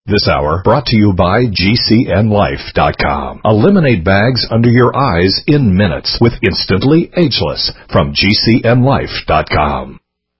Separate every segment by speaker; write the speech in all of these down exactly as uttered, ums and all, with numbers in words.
Speaker 1: This hour brought to you by G C N Life dot com. Eliminate bags under your eyes in minutes with Instantly Ageless from G C N Life dot com.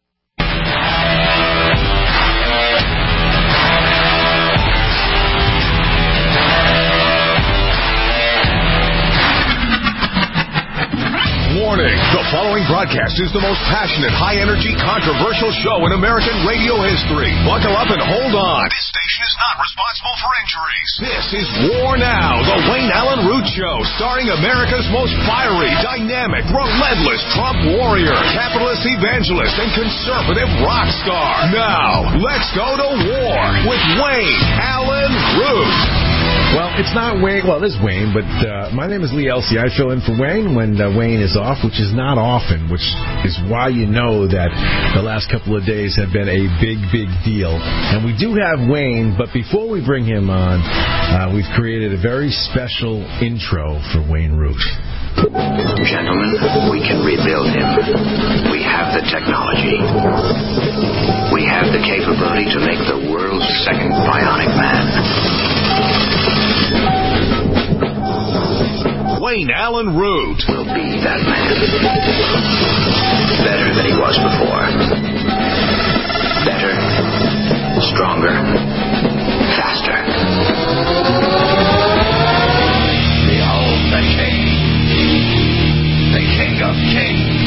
Speaker 2: Warning, the following broadcast is the most passionate, high-energy, controversial show in American radio history. Buckle up and hold on. This station is not responsible for injuries. This is War Now, the Wayne Allen Root Show, starring America's most fiery, dynamic, relentless Trump warrior, capitalist evangelist, and conservative rock star. Now, let's go to war with Wayne Allen Root.
Speaker 3: Well, it's not Wayne. Well, it is Wayne, but uh, my name is Lee Elsey. I fill in for Wayne when uh, Wayne is off, which is not often, which is why you know that the last couple of days have been a big, big deal. And we do have Wayne, but before we bring him on, uh, we've created a very special intro for Wayne Root.
Speaker 4: Gentlemen, we can rebuild him. We have the technology. We have the capability to make the world's second bionic man.
Speaker 2: Wayne Allen Root
Speaker 4: will be that man. Better than he was before. Better, stronger, faster. Behold the king. The king of kings.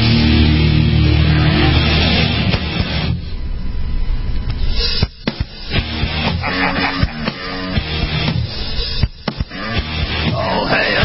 Speaker 4: Oh, hail.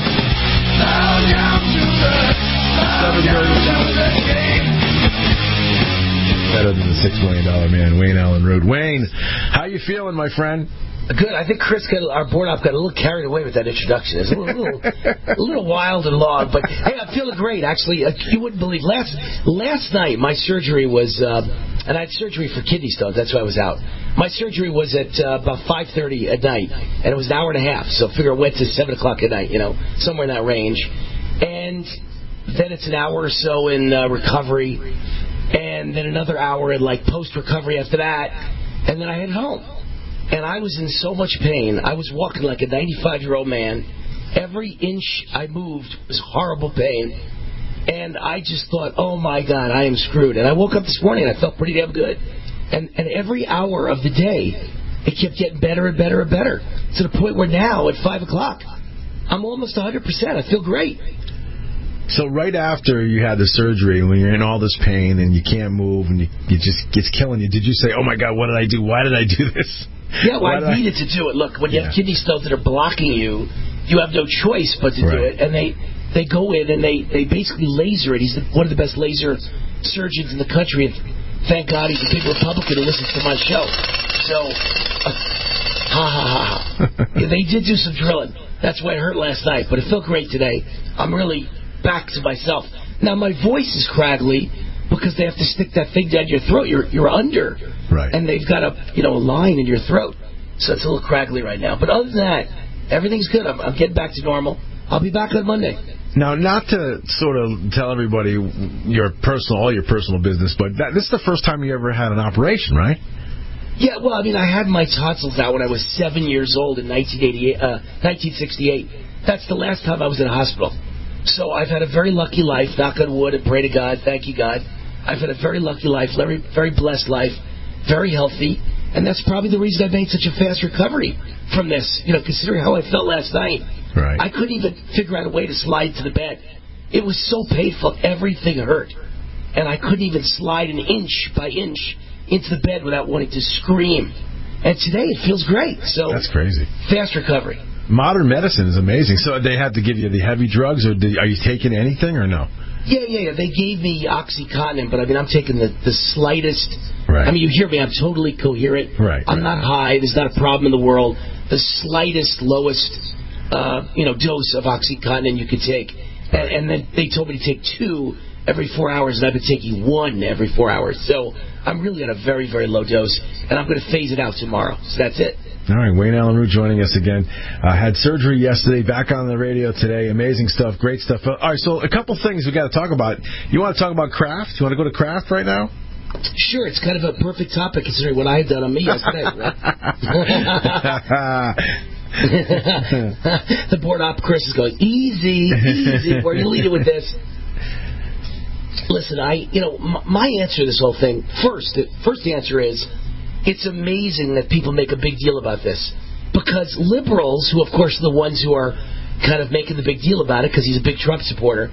Speaker 3: Better than the six million dollar man, Wayne Allen Root. Wayne, how you feeling, my friend?
Speaker 5: Good. I think Chris, got, our board op, got a little carried away with that introduction. It's a little, little, a little wild and long, but hey, I'm feeling great. Actually, uh, you wouldn't believe. Last last night, my surgery was, uh, and I had surgery for kidney stones. That's why I was out. My surgery was at uh, about five thirty at night, and it was an hour and a half. So figure it went to seven o'clock at night. You know, somewhere in that range, and then it's an hour or so in uh, recovery, and then another hour in like post-recovery after that, and then I headed home. And I was in so much pain. I was walking like a ninety-five-year-old man. Every inch I moved was horrible pain. And I just thought, oh, my God, I am screwed. And I woke up this morning and I felt pretty damn good. And, and every hour of the day, it kept getting better and better and better, to the point where now at five o'clock, I'm almost one hundred percent. I feel great.
Speaker 3: So right after you had the surgery, when you're in all this pain and you can't move and you, you just gets killing you, did you say, oh, my God, what did I do? Why did I do this?
Speaker 5: Yeah, well, I needed I... to do it. Look, when you yeah. have kidney stones that are blocking you, you have no choice but to right. do it. And they, they go in and they, they basically laser it. He's the, one of the best laser surgeons in the country. And thank God he's a big Republican who listens to my show. So, uh, ha, ha, ha, ha. They did do some drilling. That's why it hurt last night. But it felt great today. I'm really back to myself. Now, my voice is craggly because they have to stick that thing down your throat. You're you're under,
Speaker 3: right?
Speaker 5: And they've got a you know a line in your throat, so it's a little craggly right now. But other than that, everything's good. I'm, I'm getting back to normal. I'll be back on Monday.
Speaker 3: Now, not to sort of tell everybody your personal, all your personal business, but that, this is the first time you ever had an operation, right?
Speaker 5: Yeah, well, I mean, I had my tonsils out when I was seven years old in nineteen eighty-eight, uh, nineteen sixty-eight. That's the last time I was in a hospital. So I've had a very lucky life, knock on wood, and pray to God, thank you, God. I've had a very lucky life, very, very blessed life, very healthy, and that's probably the reason I made such a fast recovery from this. You know, considering how I felt last night,
Speaker 3: right.
Speaker 5: I couldn't even figure out a way to slide to the bed. It was so painful, everything hurt, and I couldn't even slide an inch by inch into the bed without wanting to scream. And today it feels great. So
Speaker 3: that's crazy.
Speaker 5: Fast recovery.
Speaker 3: Modern medicine is amazing. So they had to give you the heavy drugs, or did, are you taking anything or no?
Speaker 5: Yeah, yeah, yeah. They gave me OxyContin, but I mean, I'm taking the, the slightest.
Speaker 3: Right.
Speaker 5: I mean, you hear me. I'm totally coherent.
Speaker 3: Right.
Speaker 5: I'm
Speaker 3: right.
Speaker 5: not high. There's not a problem in the world. The slightest, lowest, uh, you know, dose of OxyContin you could take, and, and then they told me to take two every four hours, and I've been taking one every four hours. So I'm really at a very, very low dose, and I'm going to phase it out tomorrow. So that's it.
Speaker 3: All right, Wayne Allen Root joining us again. Uh, had surgery yesterday, back on the radio today. Amazing stuff, great stuff. All right, so a couple things we got to talk about. You want to talk about Kraft? You want to go to Kraft right now?
Speaker 5: Sure, it's kind of a perfect topic considering what I had done on me yesterday. Right? The board op Chris is going, easy, easy. We're going to lead it with this. Listen, I, you know, my answer to this whole thing, first, the first answer is, it's amazing that people make a big deal about this. Because liberals, who of course are the ones who are kind of making the big deal about it because he's a big Trump supporter,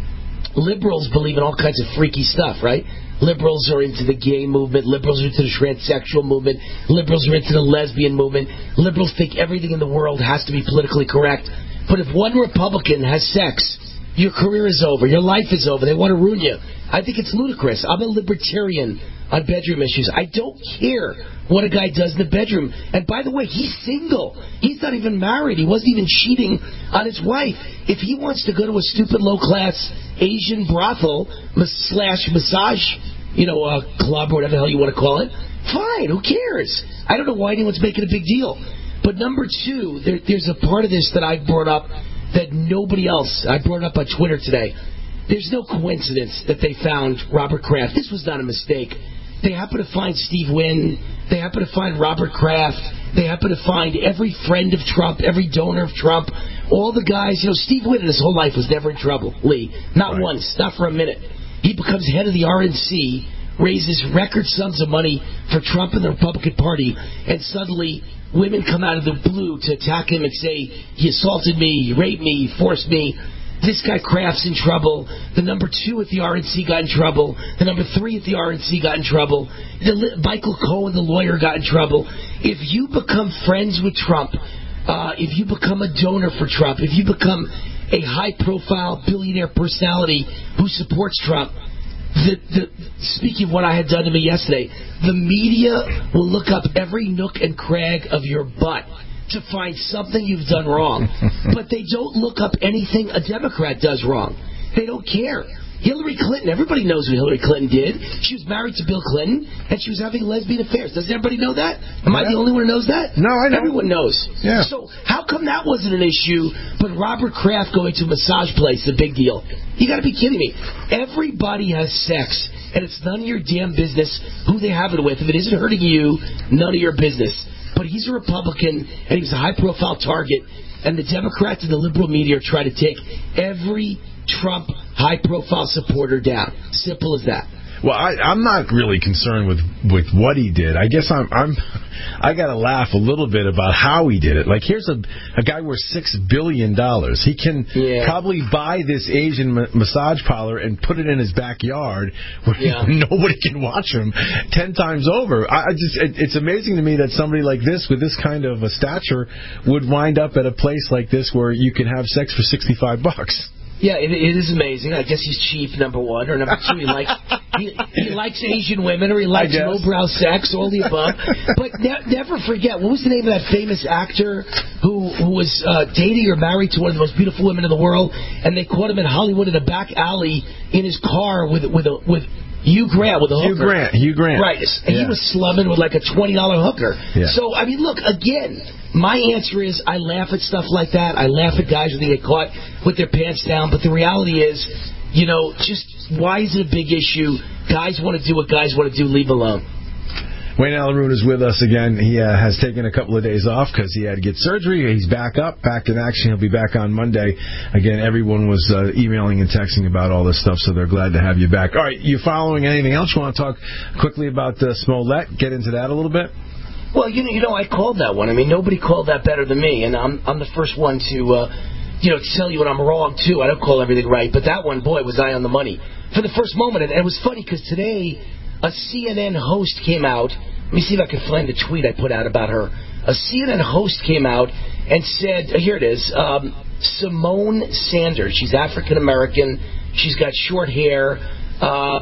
Speaker 5: liberals believe in all kinds of freaky stuff, right? Liberals are into the gay movement. Liberals are into the transsexual movement. Liberals are into the lesbian movement. Liberals think everything in the world has to be politically correct. But if one Republican has sex, your career is over. Your life is over. They want to ruin you. I think it's ludicrous. I'm a libertarian on bedroom issues. I don't care what a guy does in the bedroom. And by the way, he's single. He's not even married. He wasn't even cheating on his wife. If he wants to go to a stupid low-class Asian brothel slash massage, you know, uh, club or whatever the hell you want to call it, fine. Who cares? I don't know why anyone's making a big deal. But number two, there, there's a part of this that I brought up that nobody else, I brought it up on Twitter today. There's no coincidence that they found Robert Kraft. This was not a mistake. They happen to find Steve Wynn. They happen to find Robert Kraft. They happen to find every friend of Trump, every donor of Trump, all the guys. You know, Steve Wynn in his whole life was never in trouble, Lee. Not right. once, not for a minute. He becomes head of the R N C, raises record sums of money for Trump and the Republican Party, and suddenly women come out of the blue to attack him and say, he assaulted me, he raped me, he forced me. This guy Kraft's in trouble. The number two at the R N C got in trouble. The number three at the R N C got in trouble. The, Michael Cohen, the lawyer, got in trouble. If you become friends with Trump, uh, if you become a donor for Trump, if you become a high-profile billionaire personality who supports Trump, the, the, speaking of what I had done to me yesterday, the media will look up every nook and crag of your butt to find something you've done wrong. But they don't look up anything a Democrat does wrong. They don't care. Hillary Clinton, everybody knows what Hillary Clinton did. She was married to Bill Clinton, and she was having lesbian affairs. Doesn't everybody know that? Am yeah. I the only one who knows that?
Speaker 3: No, I know.
Speaker 5: Everyone knows.
Speaker 3: Yeah.
Speaker 5: So how come that wasn't an issue, but Robert Kraft going to a massage place is a big deal? You got to be kidding me. Everybody has sex, and it's none of your damn business who they have it with. If it isn't hurting you, none of your business. But he's a Republican, and he's a high-profile target, and the Democrats and the liberal media are trying to take every Trump high-profile supporter down. Simple as that.
Speaker 3: Well, I, I'm not really concerned with, with what he did. I guess I'm I'm I got to laugh a little bit about how he did it. Like, here's a a guy worth six billion dollars. He can yeah. probably buy this Asian ma- massage parlor and put it in his backyard where yeah. nobody can watch him ten times over. I, I just it, it's amazing to me that somebody like this with this kind of a stature would wind up at a place like this where you can have sex for sixty-five bucks.
Speaker 5: Yeah, it, it is amazing. I guess he's cheap, number one. Or number two, he likes he, he likes Asian women, or he likes lowbrow sex, all the above. But ne- never forget, what was the name of that famous actor who who was uh, dating or married to one of the most beautiful women in the world, and they caught him in Hollywood in a back alley in his car with with a with Hugh Grant with a hooker.
Speaker 3: Hugh Grant, Hugh Grant.
Speaker 5: Right, and yeah. he was slumming with like a twenty dollar hooker. Yeah. So, I mean, look, again, my answer is I laugh at stuff like that. I laugh at guys when they get caught with their pants down. But the reality is, you know, just why is it a big issue? Guys want to do what guys want to do. Leave alone.
Speaker 3: Wayne Allyn Root is with us again. He uh, has taken a couple of days off because he had to get surgery. He's back up, back in action. He'll be back on Monday. Again, everyone was uh, emailing and texting about all this stuff, so they're glad to have you back. All right, you following anything else? You want to talk quickly about uh, Smollett? Get into that a little bit?
Speaker 5: Well, you know, you know, I called that one. I mean, nobody called that better than me, and I'm I'm the first one to, uh, you know, tell you when I'm wrong, too. I don't call everything right, but that one, boy, was I on the money. For the first moment, and it was funny because today a C N N host came out. Let me see if I can find the tweet I put out about her. A C N N host came out and said, uh, here it is, um, Simone Sanders. She's African-American. She's got short hair. Uh,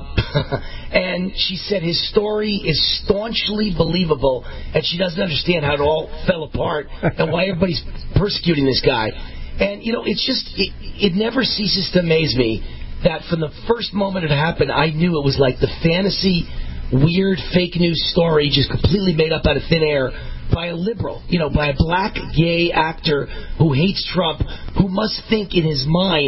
Speaker 5: and she said his story is staunchly believable, and she doesn't understand how it all fell apart and why everybody's persecuting this guy. And, you know, it's just, it, it never ceases to amaze me that from the first moment it happened, I knew it was like the fantasy, weird, fake news story just completely made up out of thin air by a liberal, you know, by a black gay actor who hates Trump, who must think in his mind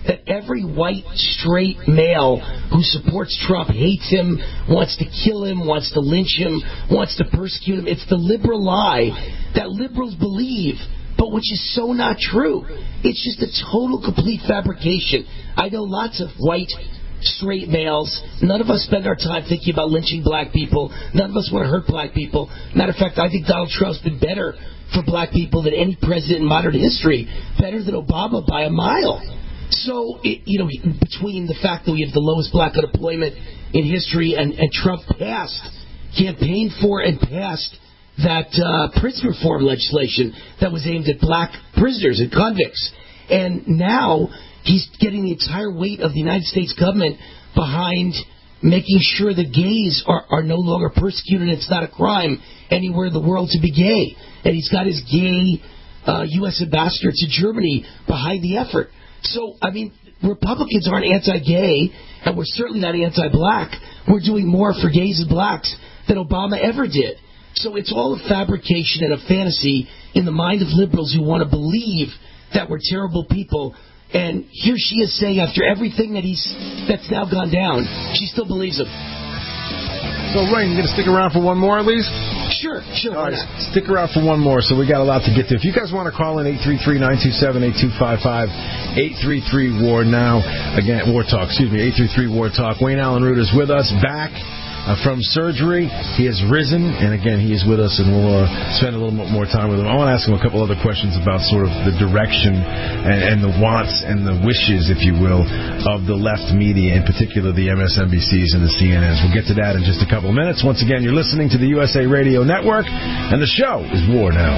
Speaker 5: that every white, straight male who supports Trump hates him, wants to kill him, wants to lynch him, wants to persecute him. It's the liberal lie that liberals believe, but which is so not true. It's just a total, complete fabrication. I know lots of white, straight males. None of us spend our time thinking about lynching black people. None of us want to hurt black people. Matter of fact, I think Donald Trump's been better for black people than any president in modern history, better than Obama by a mile. So, it, you know, between the fact that we have the lowest black unemployment in history and, and Trump passed, campaigned for and passed that uh, prison reform legislation that was aimed at black prisoners and convicts. And now he's getting the entire weight of the United States government behind making sure that gays are, are no longer persecuted. It's not a crime anywhere in the world to be gay. And he's got his gay uh, U S ambassador to Germany behind the effort. So, I mean, Republicans aren't anti-gay, and we're certainly not anti-black. We're doing more for gays and blacks than Obama ever did. So it's all a fabrication and a fantasy in the mind of liberals who want to believe that we're terrible people. And here she is saying, after everything that he's that's now gone down, she still believes him.
Speaker 3: So, Wayne, you going to stick around for one more at least?
Speaker 5: Sure, sure.
Speaker 3: All right, stick around for one more. So we got a lot to get to. If you guys want to call in, eight three three, nine two seven, eight two five five, eight three three, war now. Again, War Talk, excuse me, eight three three, war talk. Wayne Allyn Root is with us, back uh, from surgery. He has risen, and again, he is with us, and we'll uh, spend a little bit more time with him. I want to ask him a couple other questions about sort of the direction and, and the wants and the wishes, if you will, of the left media, in particular the M S N B Cs and the C N Ns. We'll get to that in just a couple of minutes. Once again, you're listening to the U S A Radio Network, and the show is War Now.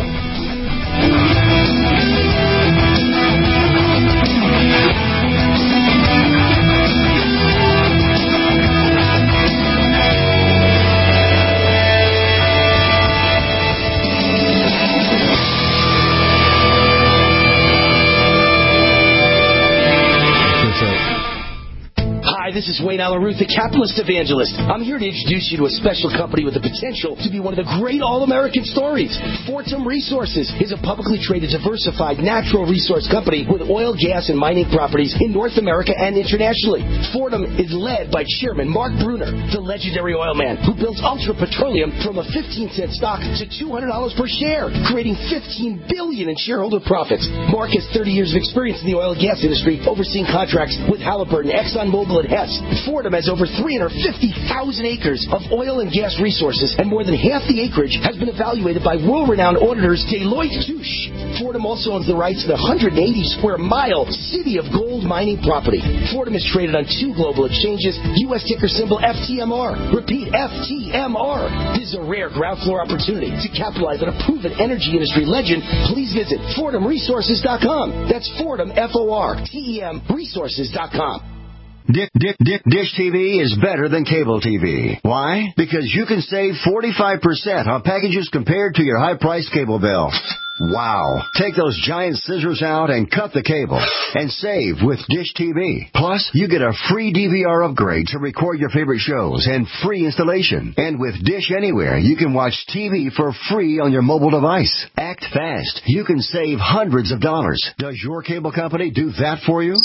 Speaker 5: This is Wayne Allyn Root, the capitalist evangelist. I'm here to introduce you to a special company with the potential to be one of the great all-American stories. Fortum Resources is a publicly traded, diversified natural resource company with oil, gas, and mining properties in North America and internationally. Fortum is led by Chairman Mark Brunner, the legendary oil man who built Ultra Petroleum from a fifteen cent stock to two hundred dollars per share, creating fifteen billion dollars in shareholder profits. Mark has thirty years of experience in the oil and gas industry, overseeing contracts with Halliburton, ExxonMobil, and Hess. Fortum has over three hundred fifty thousand acres of oil and gas resources, and more than half the acreage has been evaluated by world-renowned auditors Deloitte Touche. Fortum also owns the rights to the one hundred eighty square mile City of Gold mining property. Fortum is traded on two global exchanges, U S ticker symbol F T M R. Repeat, F T M R. This is a rare ground floor opportunity to capitalize on a proven energy industry legend. Please visit Fortum Resources dot com. That's Fortum, F O R T E M, Resources dot com.
Speaker 4: Dick, Dick, Dick, Dish T V is better than cable T V. Why? Because you can save forty-five percent on packages compared to your high-priced cable bill. Wow. Take those giant scissors out and cut the cable and save with Dish T V. Plus, you get a free D V R upgrade to record your favorite shows and free installation. And with Dish Anywhere, you can watch T V for free on your mobile device. Act fast. You can save hundreds of dollars. Does your cable company do that for you?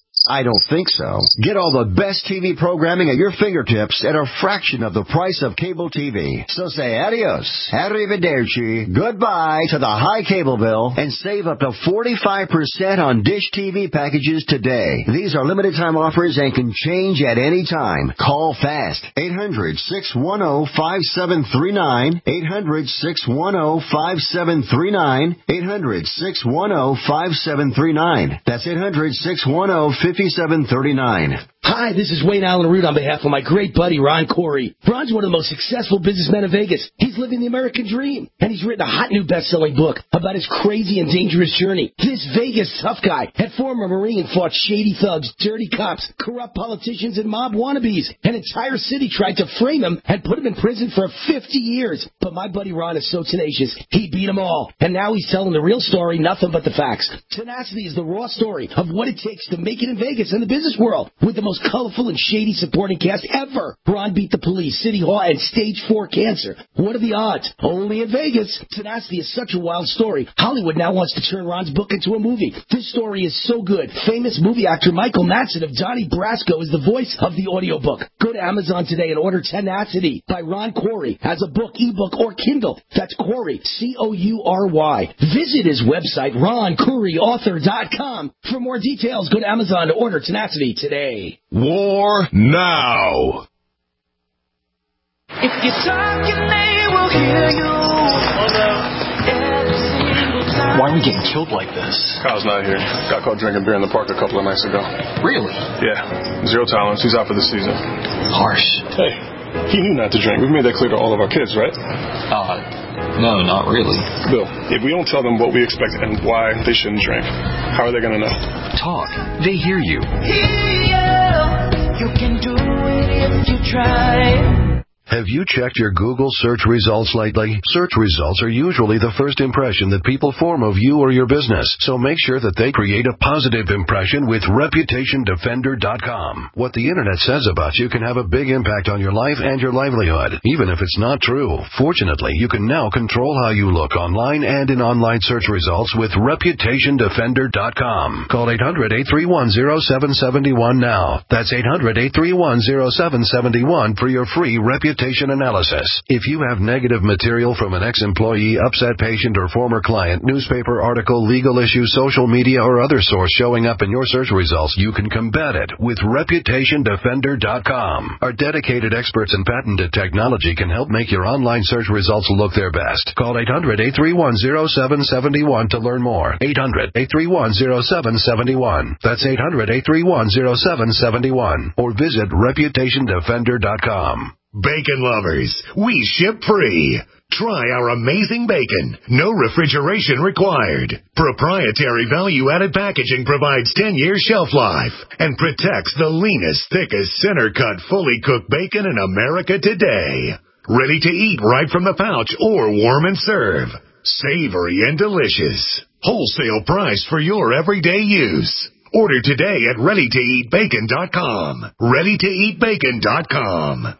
Speaker 4: I don't think so. Get all the best T V programming at your fingertips at a fraction of the price of cable T V. So say adios, arrivederci, goodbye to the high cable bill and save up to forty-five percent on Dish T V packages today. These are limited time offers and can change at any time. Call fast. eight hundred, six one zero, five seven three nine. eight hundred, six one zero, five seven three nine. eight hundred, six one zero, five seven three nine. That's eight hundred, six one zero, five seven three nine.
Speaker 5: Hi, this is Wayne Allyn Root on behalf of my great buddy, Ron Corey. Ron's one of the most successful businessmen in Vegas. He's living the American dream, and he's written a hot new best-selling book about his crazy and dangerous journey. This Vegas tough guy had former Marine, fought shady thugs, dirty cops, corrupt politicians, and mob wannabes. An entire city tried to frame him and put him in prison for fifty years. But my buddy Ron is so tenacious, he beat them all. And now he's telling the real story, nothing but the facts. Tenacity is the raw story of what it takes to make it in Vegas. Vegas and the business world with the most colorful and shady supporting cast ever. Ron beat the police, City Hall, and stage four cancer. What are the odds? Only in Vegas. Tenacity is such a wild story. Hollywood now wants to turn Ron's book into a movie. This story is so good. Famous movie actor Michael Madsen of Donnie Brasco is the voice of the audiobook. Go to Amazon today and order Tenacity by Ron Corey as a book, ebook, or Kindle. That's Corey, C O U R Y. Visit his website, ron corey author dot com. For more details, go to Amazon to order Tenacity today.
Speaker 2: War now.
Speaker 6: If you're talking, they will hear you.
Speaker 7: Why are we getting killed like this?
Speaker 8: Kyle's not here. Got caught drinking beer in the park a couple of nights ago.
Speaker 7: Really?
Speaker 8: Yeah. Zero tolerance. He's out for the season.
Speaker 7: Harsh.
Speaker 8: Hey, he knew not to drink. We've made that clear to all of our kids, right?
Speaker 7: Uh, no, not really.
Speaker 8: Bill, if we don't tell them what we expect and why they shouldn't drink, how are they going to know?
Speaker 7: Talk. They hear you.
Speaker 6: Hear you can do it if you try.
Speaker 9: Have you checked your Google search results lately? Search results are usually the first impression that people form of you or your business, so make sure that they create a positive impression with reputation defender dot com. What the internet says about you can have a big impact on your life and your livelihood, even if it's not true. Fortunately, you can now control how you look online and in online search results with reputation defender dot com. Call eight hundred, eight three one, zero seven seven one now. That's eight hundred, eight three one, zero seven seven one for your free reputation analysis. If you have negative material from an ex-employee, upset patient, or former client, newspaper article, legal issue, social media, or other source showing up in your search results, you can combat it with reputation defender dot com. Our dedicated experts and patented technology can help make your online search results look their best. Call eight hundred, eight three one, zero seven seven one to learn more. eight hundred, eight three one, zero seven seven one. That's eight hundred, eight three one, zero seven seven one. Or visit reputation defender dot com.
Speaker 2: Bacon lovers, we ship free. Try our amazing bacon. No refrigeration required. Proprietary value-added packaging provides ten-year shelf life and protects the leanest, thickest, center-cut, fully cooked bacon in America today. Ready to eat right from the pouch or warm and serve. Savory and delicious. Wholesale price for your everyday use. Order today at ready to eat bacon dot com. ready to eat bacon dot com.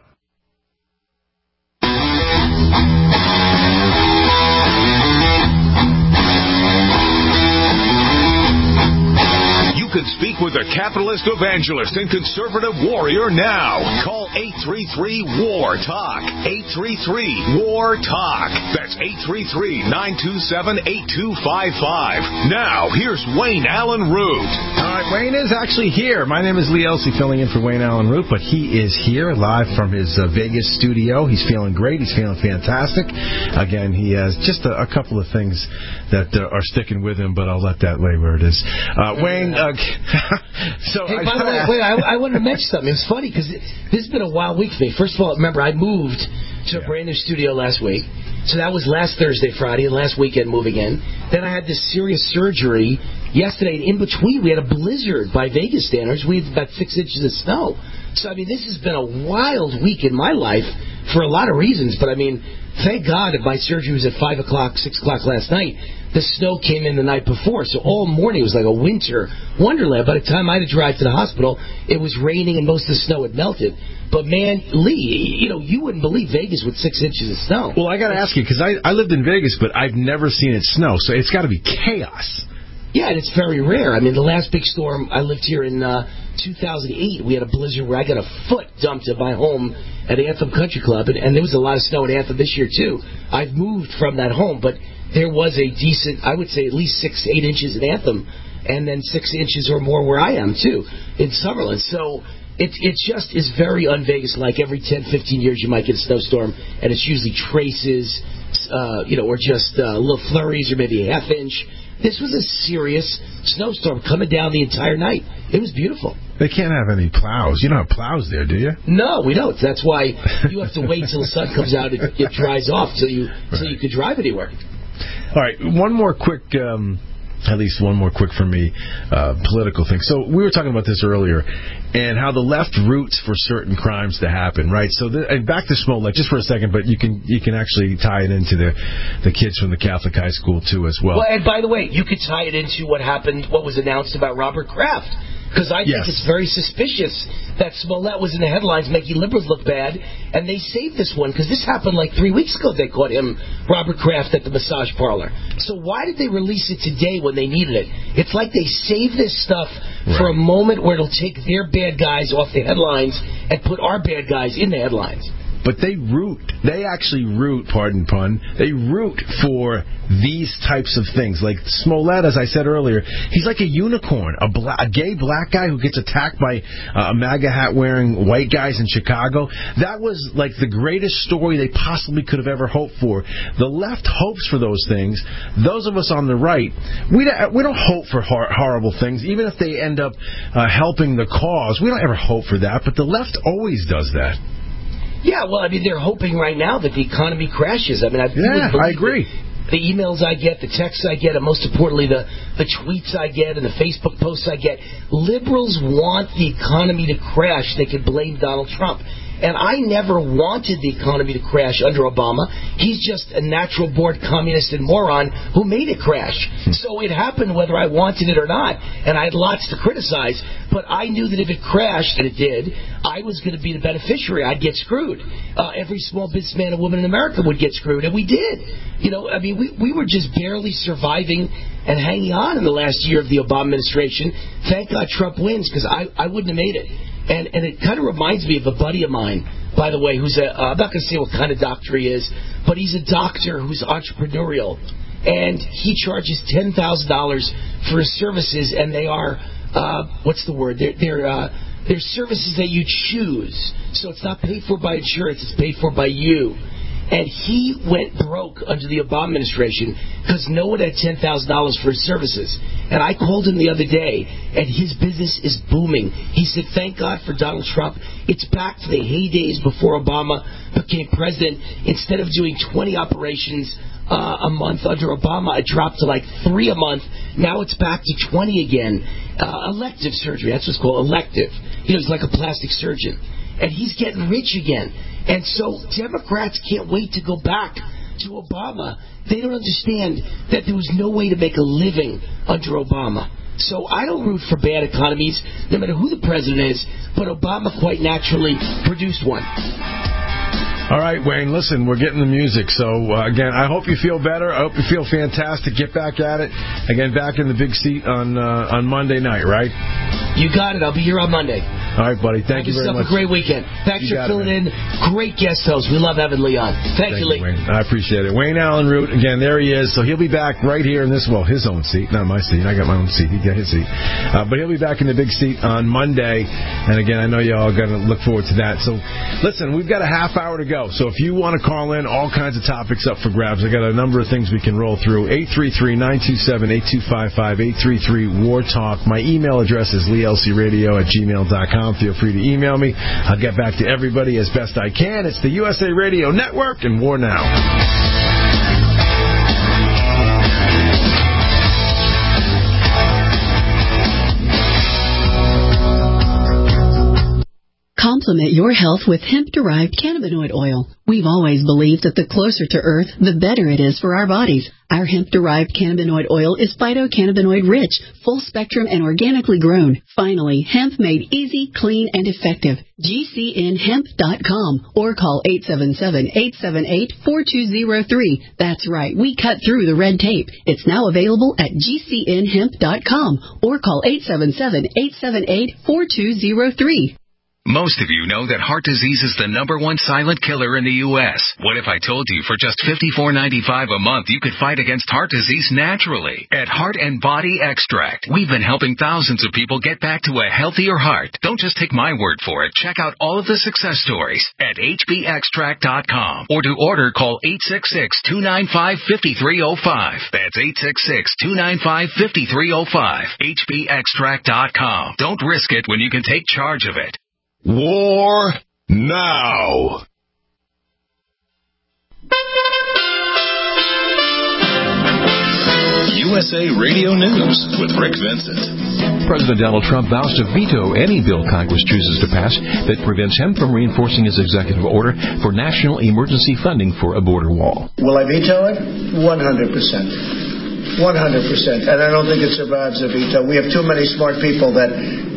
Speaker 2: You can speak with a capitalist evangelist and conservative warrior now. Call eight three three, W A R, TALK. eight three three, W A R, TALK. That's eight three three, nine two seven, eight two five five. Now, here's Wayne Allen Root.
Speaker 3: All right, Wayne is actually here. My name is Lee Elsey, filling in for Wayne Allen Root, but he is here live from his uh, Vegas studio. He's feeling great. He's feeling fantastic. Again, he has just a, a couple of things that uh, are sticking with him, but I'll let that lay where it is. Uh, Wayne, uh, so
Speaker 5: hey,
Speaker 3: I,
Speaker 5: by the way, wait, I, I wanted to mention something. It's funny because this has been a wild week for me. First of all, remember, I moved to a brand new studio last week. So that was last Thursday, Friday, and last weekend moving in. Then I had this serious surgery yesterday. In between, we had a blizzard by Vegas standards. We had about six inches of snow. So, I mean, this has been a wild week in my life for a lot of reasons. But, I mean, thank God that my surgery was at five o'clock, six o'clock last night. The snow came in the night before. So all morning it was like a winter wonderland. By the time I had to drive to the hospital, it was raining and most of the snow had melted. But, man, Lee, you know, you wouldn't believe Vegas with six inches of snow.
Speaker 3: Well, I got to ask you, because I, I lived in Vegas, but I've never seen it snow. So it's got to be chaos.
Speaker 5: Yeah, and it's very rare. I mean, the last big storm, I lived here in uh, two thousand eight. We had a blizzard where I got a foot dumped at my home at Anthem Country Club, and, and there was a lot of snow at Anthem this year, too. I've moved from that home, but there was a decent, I would say at least six, eight inches at Anthem, and then six inches or more where I am, too, in Summerlin. So it, it just is very un-Vegas-like. Every ten, fifteen years you might get a snowstorm, and it's usually traces, uh, you know, or just uh, little flurries or maybe a half inch. This was a serious snowstorm coming down the entire night. It was beautiful.
Speaker 3: They can't have any plows. You don't have plows there, do you?
Speaker 5: No, we don't. That's why you have to wait till the sun comes out and it dries off till you right. till you can drive anywhere.
Speaker 3: All right, one more quick, um, at least one more quick for me, uh, political thing. So we were talking about this earlier, and how the left roots for certain crimes to happen, right? So the, and back to Smollett just for a second, but you can you can actually tie it into the the kids from the Catholic high school too as well.
Speaker 5: Well, and by the way, you could tie it into what happened, what was announced about Robert Kraft. Because I think
Speaker 3: Yes.
Speaker 5: it's very suspicious that Smollett was in the headlines making liberals look bad, and they saved this one, because this happened like three weeks ago. They caught him, Robert Kraft, at the massage parlor. So why did they release it today when they needed it? It's like they saved this stuff right. for a moment where it'll take their bad guys off the headlines and put our bad guys in the headlines.
Speaker 3: But they root, they actually root, pardon pun, they root for these types of things. Like Smollett, as I said earlier, he's like a unicorn, a, bla- a gay black guy who gets attacked by uh, MAGA hat-wearing white guys in Chicago. That was like the greatest story they possibly could have ever hoped for. The left hopes for those things. Those of us on the right, we don't, we don't hope for hor- horrible things, even if they end up uh, helping the cause. We don't ever hope for that, but the left always does that.
Speaker 5: Yeah, well, I mean, they're hoping right now that the economy crashes. I mean, I
Speaker 3: yeah, I agree.
Speaker 5: The emails I get, the texts I get, and most importantly, the, the tweets I get and the Facebook posts I get. Liberals want the economy to crash. They could blame Donald Trump. And I never wanted the economy to crash under Obama. He's just a natural-born communist and moron who made it crash. So it happened whether I wanted it or not. And I had lots to criticize. But I knew that if it crashed, and it did, I was going to be the beneficiary. I'd get screwed. Uh, every small businessman and woman in America would get screwed. And we did. You know, I mean, we, we were just barely surviving and hanging on in the last year of the Obama administration. Thank God Trump wins, because I, I wouldn't have made it. And, and it kind of reminds me of a buddy of mine, by the way, who's a, uh, I'm not going to say what kind of doctor he is, but he's a doctor who's entrepreneurial. And he charges ten thousand dollars for his services, and they are, uh, what's the word? They're, they're, uh, they're services that you choose. So it's not paid for by insurance, it's paid for by you. And he went broke under the Obama administration because no one had ten thousand dollars for his services. And I called him the other day, and his business is booming. He said, thank God for Donald Trump. It's back to the heydays before Obama became president. Instead of doing twenty operations uh, a month under Obama, it dropped to like three a month. Now it's back to twenty again. Uh, elective surgery, that's what's called elective. You know, he's like a plastic surgeon. And he's getting rich again. And so Democrats can't wait to go back to Obama. They don't understand that there was no way to make a living under Obama. So I don't root for bad economies, no matter who the president is, but Obama quite naturally produced one.
Speaker 3: All right, Wayne, listen, we're getting the music. So, uh, again, I hope you feel better. I hope you feel fantastic. Get back at it. Again, back in the big seat on uh, on Monday night, right?
Speaker 5: You got it. I'll be here on Monday.
Speaker 3: All right, buddy. Thank
Speaker 5: Have
Speaker 3: you very much.
Speaker 5: Have yourself a great weekend. Thanks
Speaker 3: you
Speaker 5: for filling
Speaker 3: it,
Speaker 5: in. Great guest host. We love having Lee on. Thank,
Speaker 3: Thank
Speaker 5: you, Lee.
Speaker 3: Wayne. I appreciate it. Wayne Allen Root, again, there he is. So he'll be back right here in this, well, his own seat, not my seat. I got my own seat. He got his seat. Uh, but he'll be back in the big seat on Monday. And again, I know y'all are going to look forward to that. So, listen, we've got a half hour to go. So if you want to call in, all kinds of topics up for grabs. I got a number of things we can roll through. eight three three, nine two seven, eight two five five, eight three three, war talk. My email address is lee l c radio at gmail dot com. Feel free to email me. I'll get back to everybody as best I can. It's the U S A Radio Network and War Now.
Speaker 10: Complement your health with hemp-derived cannabinoid oil. We've always believed that the closer to Earth, the better it is for our bodies. Our hemp-derived cannabinoid oil is phytocannabinoid-rich, full-spectrum, and organically grown. Finally, hemp made easy, clean, and effective. G C N hemp dot com or call eight seven seven, eight seven eight, four two zero three. That's right, we cut through the red tape. It's now available at G C N hemp dot com or call eight seven seven, eight seven eight, four two zero three.
Speaker 11: Most of you know that heart disease is the number one silent killer in the U S. What if I told you for just fifty-four ninety-five a month you could fight against heart disease naturally? At Heart and Body Extract, we've been helping thousands of people get back to a healthier heart. Don't just take my word for it. Check out all of the success stories at H B extract dot com or to order call eight six six, two nine five, five three zero five. That's eight six six, two nine five, five three zero five. H B extract dot com. Don't risk it when you can take charge of it.
Speaker 2: War Now.
Speaker 12: U S A Radio News with Rick Vincent.
Speaker 1: President Donald Trump vows to veto any bill Congress chooses to pass that prevents him from reinforcing his executive order for national emergency funding for a border wall.
Speaker 13: Will I veto it? one hundred percent. one hundred percent. And I don't think it survives a veto. We have too many smart people that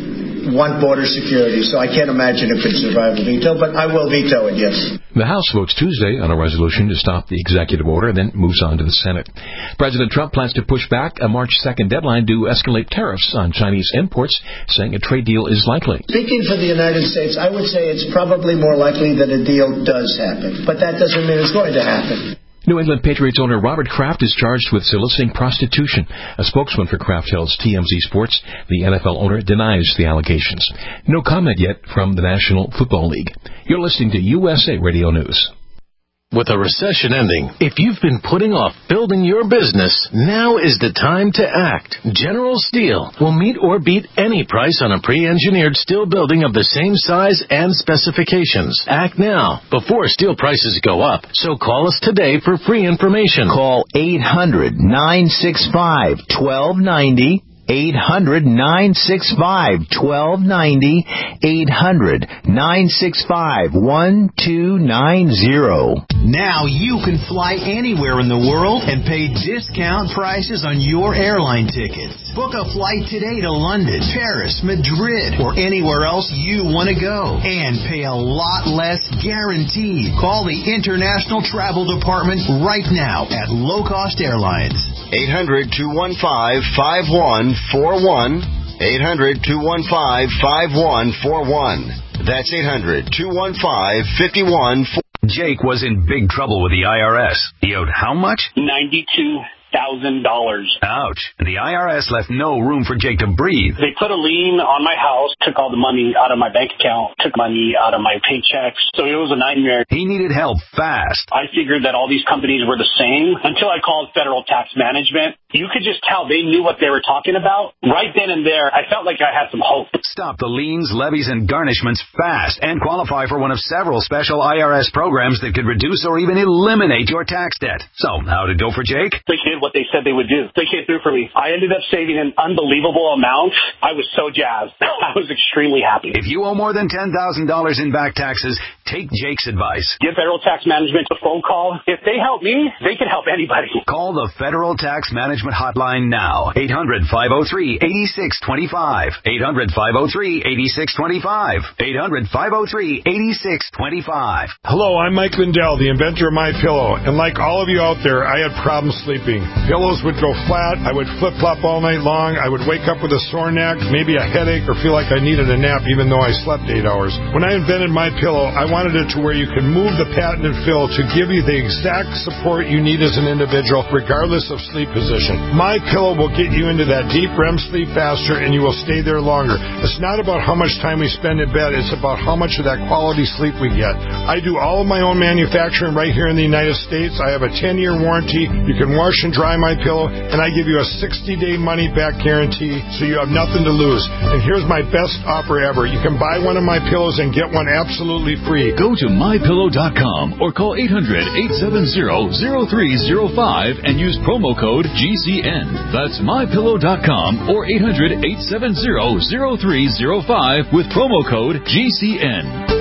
Speaker 13: want border security, so I can't imagine it could survive a veto, but I will veto it, yes.
Speaker 14: The House votes Tuesday on a resolution to stop the executive order and then moves on to the Senate. President Trump plans to push back a March second deadline to escalate tariffs on Chinese imports, saying a trade deal is likely.
Speaker 13: Speaking for the United States, I would say it's probably more likely that a deal does happen, but that doesn't mean it's going to happen.
Speaker 14: New England Patriots owner Robert Kraft is charged with soliciting prostitution. A spokesman for Kraft tells T M Z Sports the N F L owner denies the allegations. No comment yet from the National Football League. You're listening to U S A Radio News.
Speaker 15: With a recession ending, if you've been putting off building your business, now is the time to act. General Steel will meet or beat any price on a pre-engineered steel building of the same size and specifications. Act now, before steel prices go up. So call us today for free information.
Speaker 16: Call eight hundred, nine six five, one two nine zero. eight hundred, nine six five, one two nine zero. eight hundred, nine six five, one two nine zero.
Speaker 17: Now you can fly anywhere in the world and pay discount prices on your airline tickets. Book a flight today to London, Paris, Madrid, or anywhere else you want to go. And pay a lot less guaranteed. Call the International Travel Department right now at Low Cost Airlines.
Speaker 4: eight hundred, two one five, five one four one. eight hundred, two one five, five one four one. That's eight hundred, two one five, five one four one.
Speaker 18: Jake was in big trouble with the I R S. He owed how much?
Speaker 19: ninety-two thousand dollars.
Speaker 18: Ouch. And the I R S left no room for Jake to breathe.
Speaker 19: They put a lien on my house, took all the money out of my bank account, took money out of my paychecks. So it was a nightmare.
Speaker 18: He needed help fast.
Speaker 19: I figured that all these companies were the same until I called Federal Tax Management. You could just tell they knew what they were talking about. Right then and there, I felt like I had some hope.
Speaker 18: Stop the liens, levies, and garnishments fast and qualify for one of several special I R S programs that could reduce or even eliminate your tax debt. So, how'd it go for Jake?
Speaker 19: They did what they said they would do. They came through for me. I ended up saving an unbelievable amount. I was so jazzed. I was extremely happy.
Speaker 18: If you owe more than ten thousand dollars in back taxes, take Jake's advice.
Speaker 19: Give Federal Tax Management a phone call. If they help me, they can help anybody.
Speaker 18: Call the Federal Tax Management Hotline now. eight hundred, five oh three, eight six two five. eight hundred, five oh three, eight six two five. eight hundred, five oh three, eight six two five.
Speaker 20: Hello, I'm Mike Lindell, the inventor of MyPillow. And like all of you out there, I had problems sleeping. Pillows would go flat. I would flip-flop all night long. I would wake up with a sore neck, maybe a headache, or feel like I needed a nap even though I slept eight hours. When I invented MyPillow, I wanted it to where you can move the patented fill to give you the exact support you need as an individual, regardless of sleep position. MyPillow will get you into that deep R E M sleep faster, and you will stay there longer. It's not about how much time we spend in bed. It's about how much of that quality sleep we get. I do all of my own manufacturing right here in the United States. I have a ten-year warranty. You can wash and dry MyPillow, and I give you a sixty-day money-back guarantee, so you have nothing to lose. And here's my best offer ever. You can buy one of my pillows and get one absolutely free.
Speaker 21: Go to my pillow dot com or call eight hundred, eight seven zero, zero three zero five and use promo code G C N. That's my pillow dot com or eight hundred, eight seven zero, zero three zero five with promo code G C N.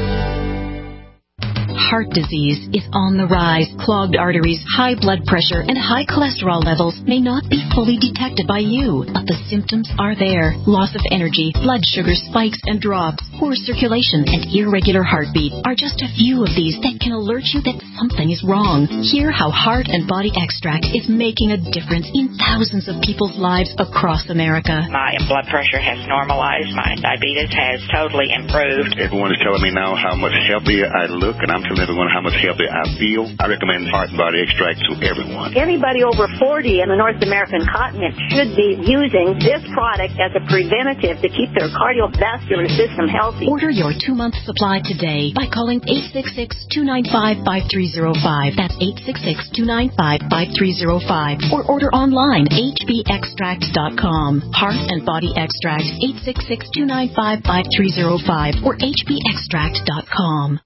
Speaker 22: Heart disease is on the rise. Clogged arteries, high blood pressure, and high cholesterol levels may not be fully detected by you, but the symptoms are there. Loss of energy, blood sugar spikes and drops, poor circulation, and irregular heartbeat are just a few of these that can alert you that something is wrong. Hear how Heart and Body Extract is making a difference in thousands of people's lives across America.
Speaker 23: My blood pressure has normalized. My diabetes has totally improved.
Speaker 24: Everyone is telling me now how much healthier I look, and I'm telling everyone how much healthier I feel. I recommend Heart and Body Extract to everyone.
Speaker 25: Anybody over forty in the North American continent should be using this product as a preventative to keep their cardiovascular system healthy.
Speaker 22: Order your two-month supply today by calling eight six six, two nine five, five three zero five. That's eight six six, two nine five, five three zero five. Or order online, h b extract dot com. Heart and Body Extract, eight six six, two nine five, five three zero five or h b extract dot com.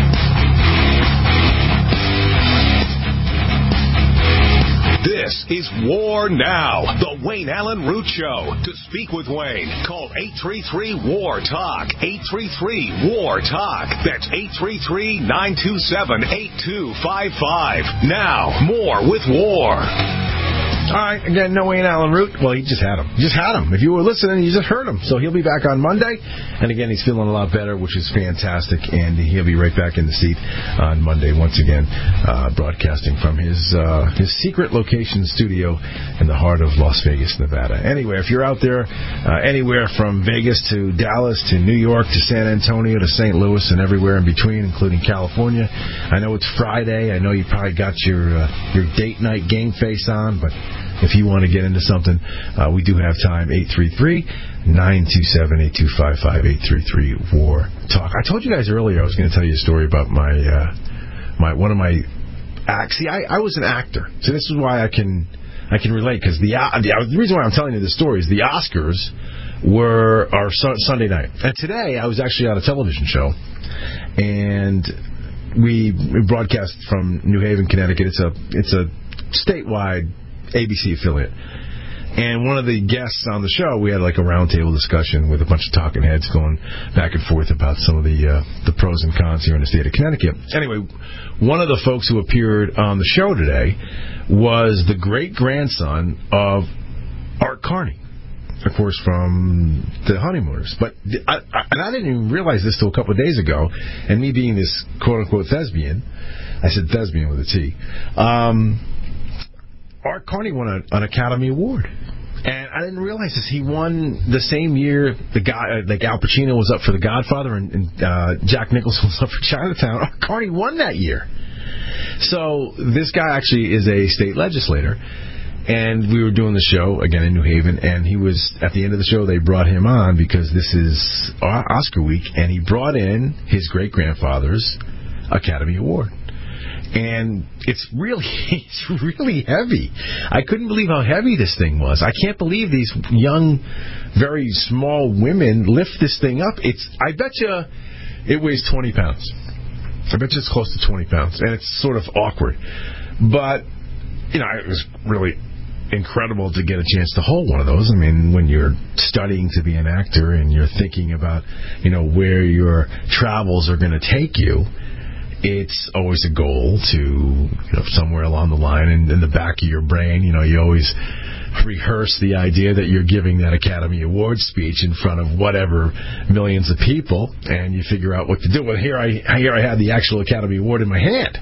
Speaker 2: This is War Now, the Wayne Allen Root Show. To speak with Wayne, call eight three three, W A R, TALK. eight three three, W A R, TALK. That's eight three three, nine two seven, eight two five five. Now, more with War.
Speaker 3: All right, again, no Wayne Allen Root. Well, he just had him. Just had him. If you were listening, you just heard him. So he'll be back on Monday. And again, he's feeling a lot better, which is fantastic. And he'll be right back in the seat on Monday once again, uh, broadcasting from his uh, his secret location studio in the heart of Las Vegas, Nevada. Anyway, if you're out there, uh, anywhere from Vegas to Dallas to New York to San Antonio to Saint Louis and everywhere in between, including California, I know it's Friday. I know you probably got your uh, your date night game face on, but if you want to get into something, uh, we do have time. eight three three, nine two seven, eight two five five, eight three three, W A R, TALK. I told you guys earlier I was going to tell you a story about my, uh, my one of my acts. See, I, I was an actor. So this is why I can I can relate, because the, uh, the, the reason why I'm telling you this story is the Oscars were our su- Sunday night. And today I was actually on a television show, and we, we broadcast from New Haven, Connecticut. It's a It's a statewide A B C affiliate. And one of the guests on the show, we had like a roundtable discussion with a bunch of talking heads going back and forth about some of the uh, the pros and cons here in the state of Connecticut. Anyway, one of the folks who appeared on the show today was the great-grandson of Art Carney, of course, from the Honeymooners. But I, I, and I didn't even realize this till a couple of days ago, and me being this quote-unquote thespian, I said thespian with a T, um... Art Carney won a, an Academy Award, and I didn't realize this. He won the same year the guy, like Al Pacino was up for The Godfather, and, and uh, Jack Nicholson was up for Chinatown. Art Carney won that year. So this guy actually is a state legislator, and we were doing the show again in New Haven, and he was at the end of the show. They brought him on because this is Oscar week, and he brought in his great grandfather's Academy Award. And it's really, it's really heavy. I couldn't believe how heavy this thing was. I can't believe these young, very small women lift this thing up. It's, I bet you it weighs twenty pounds. I bet you it's close to twenty pounds. And it's sort of awkward. But, you know, it was really incredible to get a chance to hold one of those. I mean, when you're studying to be an actor and you're thinking about, you know, where your travels are going to take you, it's always a goal to, you know, somewhere along the line in, in the back of your brain, you know, you always rehearse the idea that you're giving that Academy Award speech in front of whatever millions of people, and you figure out what to do. Well, here I here I had the actual Academy Award in my hand.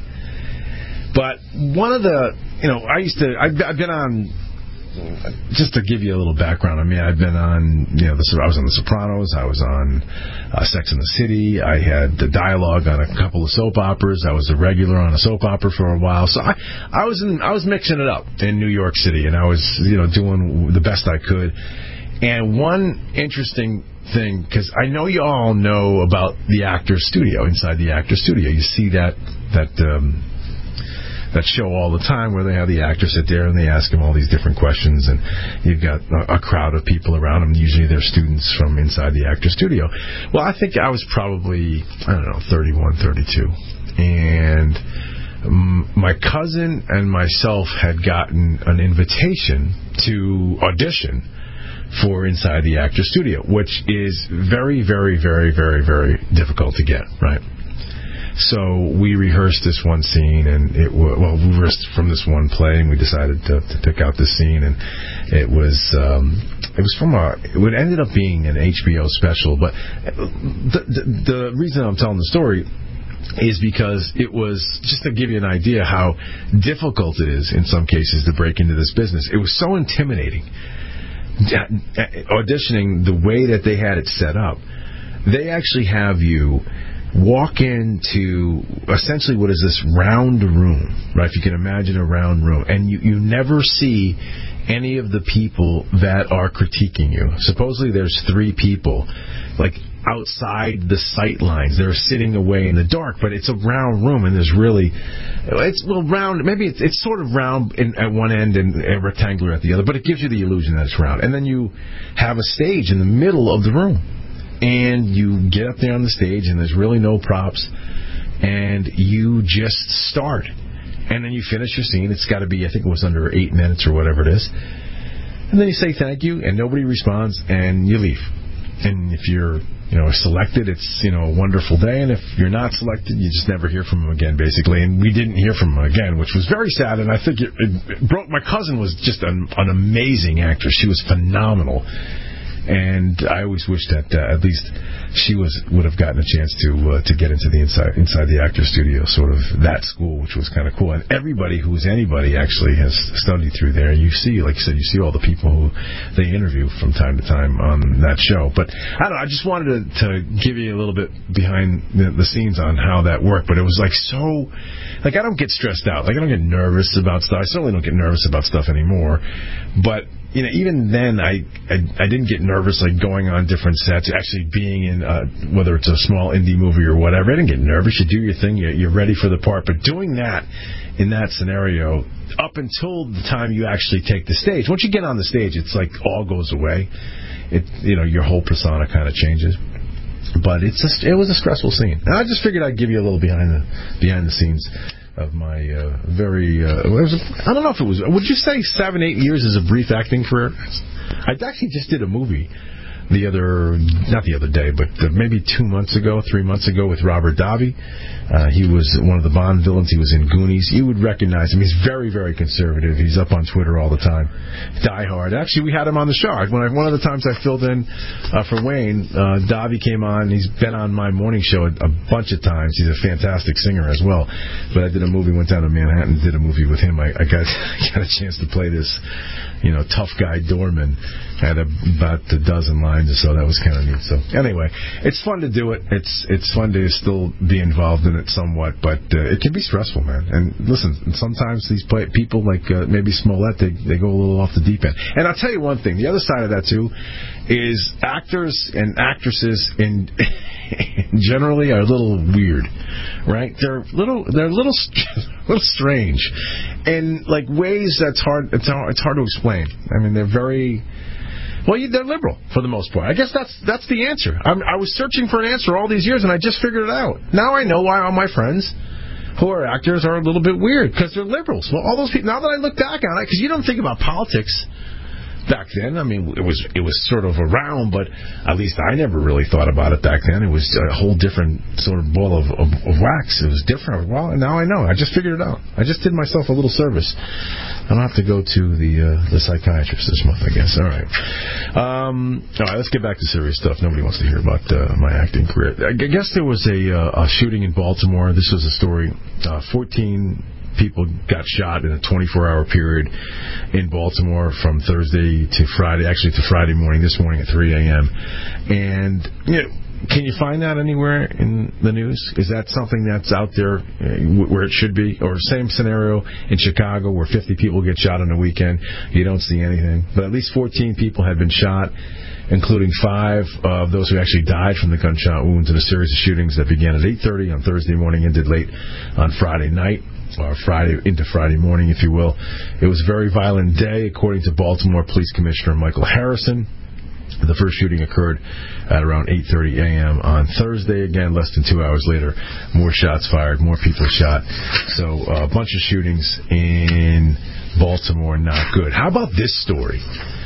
Speaker 3: But one of the, you know, I used to, I've, I've been on, just to give you a little background, I mean, I've been on, you know, the, I was on The Sopranos, I was on uh, Sex and the City, I had the dialogue on a couple of soap operas, I was a regular on a soap opera for a while, so I, I was in, I was mixing it up in New York City, and I was, you know, doing the best I could. And one interesting thing, because I know you all know about the Actors Studio, Inside the Actors Studio, you see that, that, um, that show all the time where they have the actors sit there and they ask them all these different questions, and you've got a, a crowd of people around them. Usually they're students from Inside the Actors Studio. Well, I think I was probably, I don't know, thirty-one, thirty-two. And um, my cousin and myself had gotten an invitation to audition for Inside the Actors Studio, which is very, very, very, very, very difficult to get, right? So we rehearsed this one scene, and it was, well, we rehearsed from this one play, and we decided to, to pick out this scene, and it was um, it was from a, it ended up being an H B O special, but the, the, the reason I'm telling the story is because it was, just to give you an idea how difficult it is in some cases to break into this business. It was so intimidating. Auditioning the way that they had it set up, they actually have you walk into essentially what is this round room, right? If you can imagine a round room, and you, you never see any of the people that are critiquing you. Supposedly there's three people, like, outside the sight lines. They're sitting away in the dark, but it's a round room, and there's really, it's well round, maybe it's, it's sort of round in, at one end and, and rectangular at the other, but it gives you the illusion that it's round. And then you have a stage in the middle of the room. And you get up there on the stage, and there's really no props, and you just start. And then you finish your scene. It's got to be, I think it was under eight minutes or whatever it is. And then you say thank you, and nobody responds, and you leave. And if you're, you know, selected, it's, you know, a wonderful day. And if you're not selected, you just never hear from them again, basically. And we didn't hear from them again, which was very sad. And I think it, it, it broke. My cousin was just an, an amazing actress. She was phenomenal. And I always wish that uh, at least she was would have gotten a chance to uh, to get into the inside inside the actor studio, sort of that school, which was kind of cool. And everybody who's anybody actually has studied through there. You see, like you said, you see all the people who they interview from time to time on that show. But I don't know. I just wanted to, to give you a little bit behind the, the scenes on how that worked. But it was like so, like I don't get stressed out. Like I don't get nervous about stuff. I certainly don't get nervous about stuff anymore. But you know, even then, I, I I didn't get nervous, like, going on different sets, actually being in, uh, whether it's a small indie movie or whatever. I didn't get nervous. You do your thing. You're, you're ready for the part. But doing that in that scenario, up until the time you actually take the stage, once you get on the stage, it's like all goes away. It, you know, your whole persona kind of changes. But it's just, it was a stressful scene. And I just figured I'd give you a little behind the behind the scenes of my uh, very, uh, it was, I don't know if it was, would you say seven, eight years is a brief acting career? I actually just did a movie the other, not the other day, but uh, maybe two months ago, three months ago with Robert Davi. Uh, he was one of the Bond villains. He was in Goonies. You would recognize him. He's very, very conservative. He's up on Twitter all the time. Die Hard. Actually, we had him on the show. When I, one of the times I filled in uh, for Wayne, uh, Davi came on. He's been on my morning show a, a bunch of times. He's a fantastic singer as well. But I did a movie, went down to Manhattan, did a movie with him. I, I got, got a chance to play this, you know, tough guy doorman. I had a, about a dozen lines or so. That was kind of neat. So anyway, it's fun to do it. It's it's fun to still be involved in it somewhat, but uh, it can be stressful, man. And listen, sometimes these play, people like uh, maybe Smollett, they they go a little off the deep end. And I'll tell you one thing. The other side of that too is actors and actresses in generally are a little weird, right? They're little they're a little little strange, in like ways that's hard. It's hard, it's hard to explain. I mean, they're very. Well, they're liberal for the most part. I guess that's that's the answer. I'm, I was searching for an answer all these years, and I just figured it out. Now I know why all my friends who are actors are a little bit weird, because they're liberals. Well, all those people. Now that I look back on it, because you don't think about politics back then. I mean, it was it was sort of around, but at least I never really thought about it back then. It was a whole different sort of ball of, of, of wax. It was different. Well, now I know. I just figured it out. I just did myself a little service. I don't have to go to the uh, the psychiatrist this month, I guess. All right. Um, all right, let's get back to serious stuff. Nobody wants to hear about uh, my acting career. I guess there was a, uh, a shooting in Baltimore. This was a story. Uh, fourteen people got shot in a twenty-four hour period in Baltimore from Thursday to Friday, actually to Friday morning, this morning at three a.m. And, you know, can you find that anywhere in the news? Is that something that's out there where it should be? Or same scenario in Chicago where fifty people get shot on a weekend, you don't see anything. But at least fourteen people had been shot, including five of those who actually died from the gunshot wounds in a series of shootings that began at eight thirty on Thursday morning and ended late on Friday night. Or Friday into Friday morning, if you will. It was a very violent day, according to Baltimore Police Commissioner Michael Harrison. The first shooting occurred at around eight thirty a.m. on Thursday. Again, less than two hours later, more shots fired, more people shot. So uh, a bunch of shootings in Baltimore, not good. How about this story?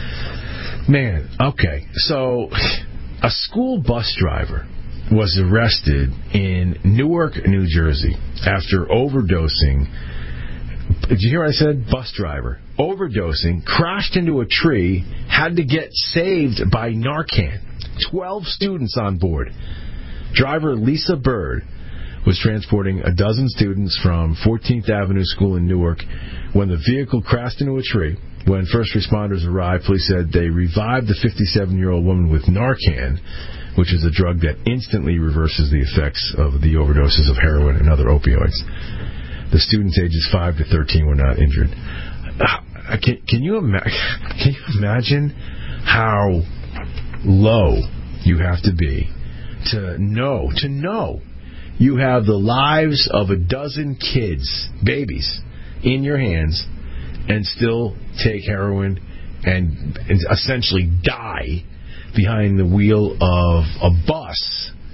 Speaker 3: Man, okay. So a school bus driver was arrested in Newark, New Jersey, after overdosing. Did you hear what I said? Bus driver. Overdosing, crashed into a tree, had to get saved by Narcan. Twelve students on board. Driver Lisa Bird was transporting a dozen students from fourteenth Avenue School in Newark when the vehicle crashed into a tree. When first responders arrived, police said they revived the fifty-seven-year-old woman with Narcan, which is a drug that instantly reverses the effects of the overdoses of heroin and other opioids. The students ages five to thirteen were not injured. Uh, can, can, you ima- can you imagine how low you have to be to know, to know you have the lives of a dozen kids, babies, in your hands and still take heroin and, and essentially die behind the wheel of a bus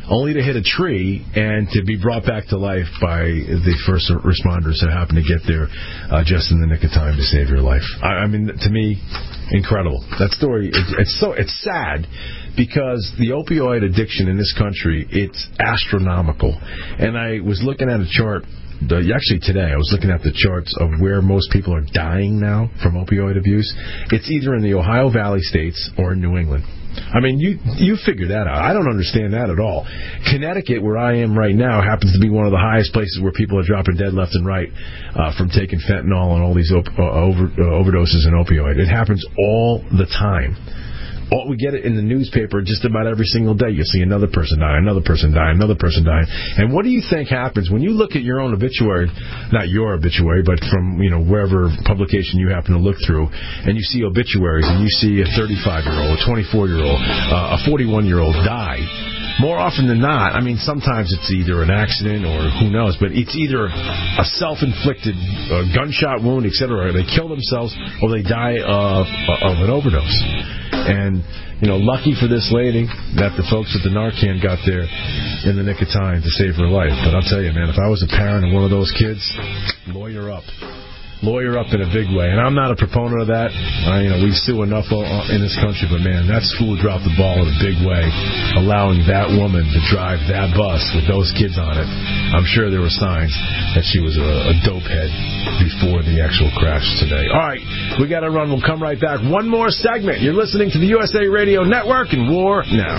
Speaker 3: only to hit a tree and to be brought back to life by the first responders that happened to get there uh, just in the nick of time to save your life. I, I mean, to me, incredible. That story, it, it's so it's sad because the opioid addiction in this country, it's astronomical. And I was looking at a chart. The, actually, today, I was looking at the charts of where most people are dying now from opioid abuse. It's either in the Ohio Valley states or in New England. I mean, you you figure that out. I don't understand that at all. Connecticut, where I am right now, happens to be one of the highest places where people are dropping dead left and right uh, from taking fentanyl and all these op- uh, over, uh, overdoses and opioid. It happens all the time. All, we get it in the newspaper just about every single day. You see another person die, another person die, another person die. And what do you think happens when you look at your own obituary, not your obituary, but from, you know, wherever publication you happen to look through, and you see obituaries, and you see a thirty-five-year-old, a twenty-four-year-old, uh, a forty-one-year-old die? More often than not, I mean, sometimes it's either an accident or who knows, but it's either a self-inflicted uh, gunshot wound, et cetera, or they kill themselves, or they die of, of an overdose. And, you know, lucky for this lady that the folks at the Narcan got there in the nick of time to save her life. But I'll tell you, man, if I was a parent of one of those kids, lawyer up. Lawyer up in a big way. And I'm not a proponent of that. Uh, you know, we sue enough in this country, but, man, that school dropped the ball in a big way, allowing that woman to drive that bus with those kids on it. I'm sure there were signs that she was a, a dope head before the actual crash today. All right, we got to run. We'll come right back. One more segment. You're listening to the U S A Radio Network and War Now.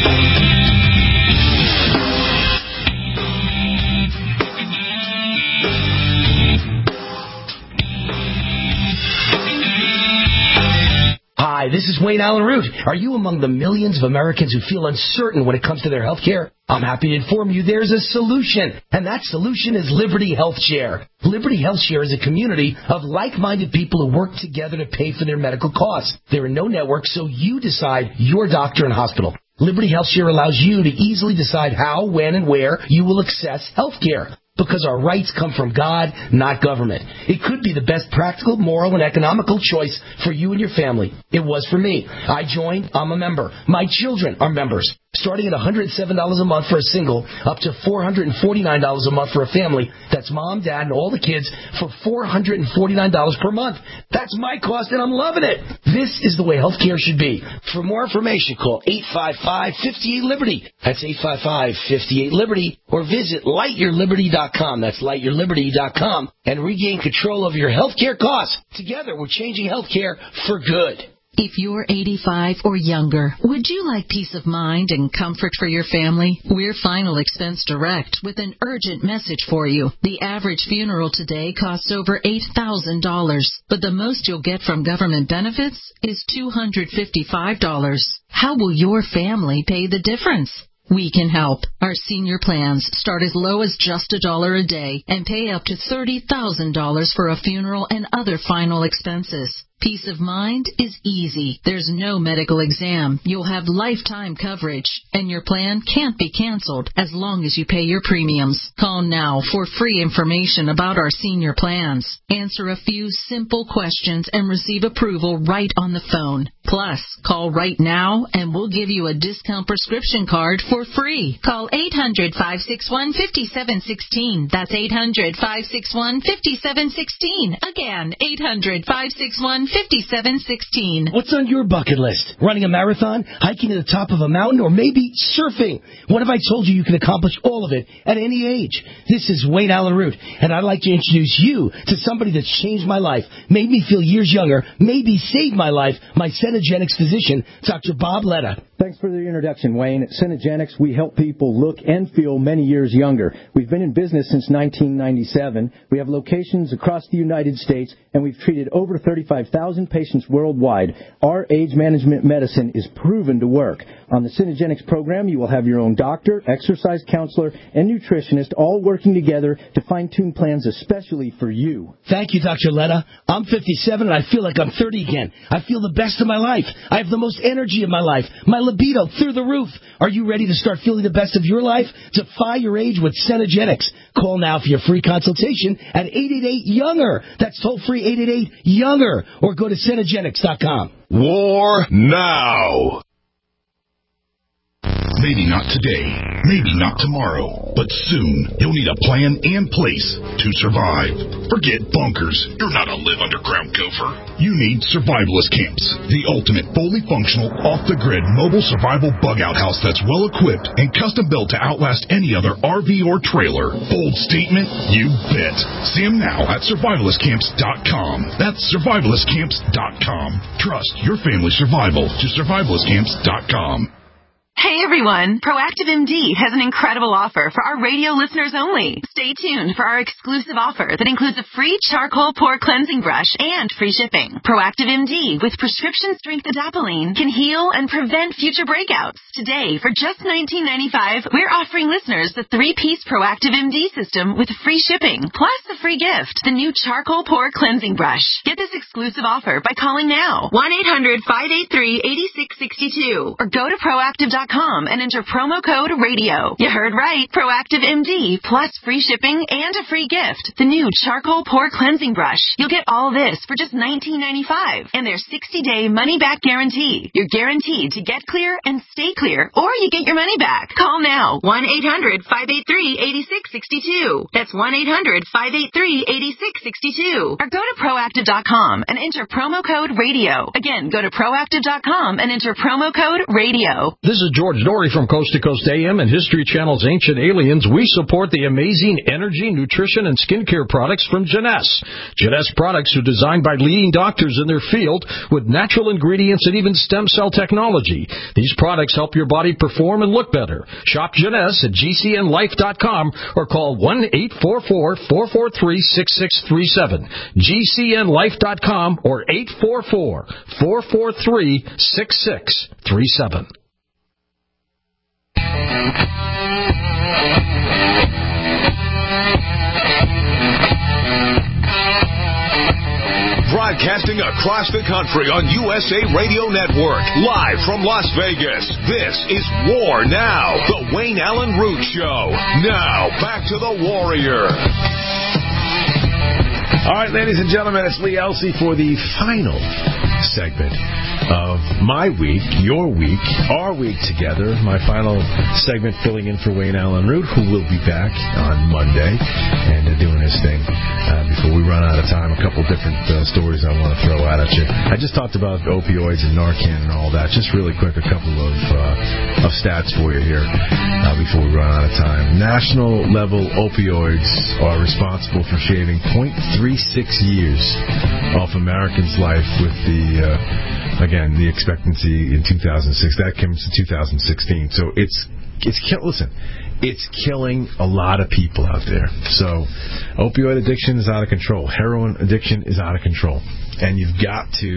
Speaker 5: Hi, this is Wayne Allen Root. Are you among the millions of Americans who feel uncertain when it comes to their health care? I'm happy to inform you there's a solution, and that solution is Liberty Health Share. Liberty Health Share is a community of like-minded people who work together to pay for their medical costs. There are no networks, so you decide your doctor and hospital. Liberty Health Share allows you to easily decide how, when, and where you will access health care. Because our rights come from God, not government. It could be the best practical, moral, and economical choice for you and your family. It was for me. I joined. I'm a member. My children are members. Starting at one hundred seven dollars a month for a single, up to four hundred forty-nine dollars a month for a family. That's mom, dad, and all the kids for four hundred forty-nine dollars per month. That's my cost, and I'm loving it. This is the way healthcare should be. For more information, call eight five five, five eight, Liberty. That's eight five five, five eight, Liberty. Or visit light your liberty dot com. That's light your liberty dot com. And regain control of your healthcare costs. Together, we're changing healthcare for good.
Speaker 22: If you're eighty-five or younger, would you like peace of mind and comfort for your family? We're Final Expense Direct with an urgent message for you. The average funeral today costs over eight thousand dollars, but the most you'll get from government benefits is two hundred fifty-five dollars. How will your family pay the difference? We can help. Our senior plans start as low as just a dollar a day and pay up to thirty thousand dollars for a funeral and other final expenses. Peace of mind is easy. There's no medical exam. You'll have lifetime coverage, and your plan can't be canceled as long as you pay your premiums. Call now for free information about our senior plans. Answer a few simple questions and receive approval right on the phone. Plus, call right now and we'll give you a discount prescription card for free. Call eight hundred, five six one, five seven one six. That's eight hundred, five six one, five seven one six. Again, eight hundred, five six one, five seven one six.
Speaker 5: What's on your bucket list? Running a marathon, hiking to the top of a mountain, or maybe surfing? What if I told you you can accomplish all of it at any age? This is Wayne Allen Root, and I'd like to introduce you to somebody that's changed my life, made me feel years younger, maybe saved my life, my Cenegenics physician, Doctor Bob Letta.
Speaker 6: Thanks for the introduction, Wayne. At Cenegenics, we help people look and feel many years younger. We've been in business since nineteen ninety-seven. We have locations across the United States, and we've treated over thirty-five thousand patients worldwide. Our age management medicine is proven to work. On the Cenegenics program, you will have your own doctor, exercise counselor, and nutritionist all working together to fine-tune plans especially for you.
Speaker 5: Thank you, Doctor Letta. I'm fifty-seven, and I feel like I'm thirty again. I feel the best of my life. I have the most energy of my life. My libido through the roof. Are you ready to start feeling the best of your life? Defy your age with Cenegenics. Call now for your free consultation at eight eight eight, younger. That's toll free eight eight eight, younger. Or go to Cenegenics dot com.
Speaker 2: War now.
Speaker 7: Maybe not today, maybe not tomorrow, but soon you'll need a plan and place to survive. Forget bunkers. You're not a live underground gopher. You need Survivalist Camps, the ultimate fully functional, off-the-grid mobile survival bug-out house that's well-equipped and custom-built to outlast any other R V or trailer. Bold statement? You bet. See them now at survivalist camps dot com. That's survivalist camps dot com. Trust your family's survival to survivalist camps dot com.
Speaker 8: Hey everyone, Proactive M D has an incredible offer for our radio listeners only. Stay tuned for our exclusive offer that includes a free charcoal pore cleansing brush and free shipping. Proactive M D with prescription strength adapalene can heal and prevent future breakouts. Today, for just nineteen ninety-five dollars, we're offering listeners the three-piece Proactive M D system with free shipping, plus a free gift, the new charcoal pore cleansing brush. Get this exclusive offer by calling now, one eight hundred, five eight three, eight six six two, or go to proactive dot com and enter promo code radio. You heard right. Proactive M D plus free shipping and a free gift. The new charcoal pore cleansing brush. You'll get all this for just nineteen ninety-five dollars and their sixty-day money-back guarantee. You're guaranteed to get clear and stay clear, or you get your money back. Call now. one eight hundred, five eight three, eight six six two. That's one eight hundred, five eight three, eight six six two. Or go to proactive dot com and enter promo code radio. Again, go to proactive dot com and enter promo code radio.
Speaker 9: This is George Dory from Coast to Coast A M and History Channel's Ancient Aliens. We support the amazing energy, nutrition, and skincare products from Jeunesse. Jeunesse products are designed by leading doctors in their field with natural ingredients and even stem cell technology. These products help your body perform and look better. Shop Jeunesse at G C N life dot com or call one eight four four, four four three, six six three seven. G C N life dot com or eight four four, four four three, six six three seven.
Speaker 2: Broadcasting across the country on U S A Radio Network, live from Las Vegas. This is War Now, the Wayne Allen Root Show. Now, back to the Warrior.
Speaker 3: All right, ladies and gentlemen, it's Lee Elsey for the final segment of my week, your week, our week together. My final segment filling in for Wayne Allen Root, who will be back on Monday and uh, doing his thing. Uh, before we run out of time, a couple different uh, stories I want to throw out at you. I just talked about opioids and Narcan and all that. Just really quick, a couple of uh, of stats for you here uh, before we run out of time. National level opioids are responsible for shaving zero point three six years off Americans' life, with the uh, again the expectancy in two thousand six that comes to two thousand sixteen. So it's it's listen, it's killing a lot of people out there. So opioid addiction is out of control. Heroin addiction is out of control, and you've got to